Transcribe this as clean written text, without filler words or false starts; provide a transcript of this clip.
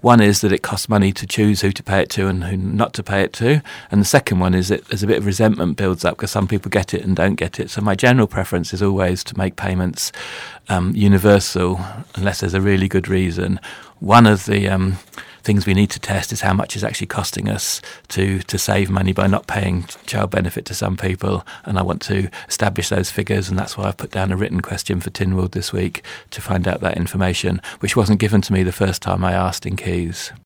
One is that it costs money to choose who to pay it to and who not to pay it to. And the second one is that there's a bit of resentment builds up because some people get it and don't get it. So my general preference is always to make payments universal unless there's a really good reason. One of the things we need to test is how much it's actually costing us to save money by not paying child benefit to some people, and I want to establish those figures, and that's why I've put down a written question for Tynwald this week to find out that information, which wasn't given to me the first time I asked in Keys.